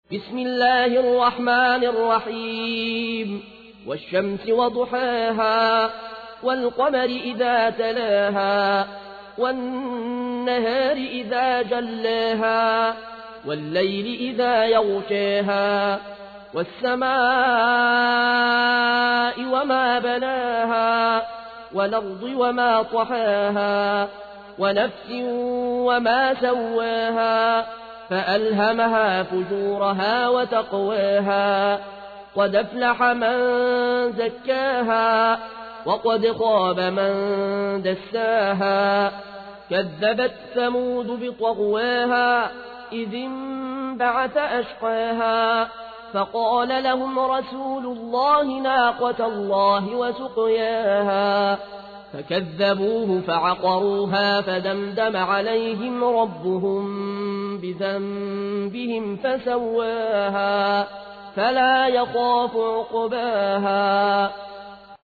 بسم الله الرحمن الرحيم والشمس وضحاها والقمر إذا تلاها والنهار إذا جلاها والليل إذا يغشاها والسماء وما بناها والأرض وما طحاها ونفس وما سواها فألهمها فجورها وتقواها قد أفلح من زكاها وقد خاب من دساها كذبت ثمود بطغواها إذ انبعث أشقاها فقال لهم رسول الله ناقة الله وسقياها فكذبوه فعقروها فدمدم عليهم ربهم بذنبهم فسواها فلا يخاف عقباها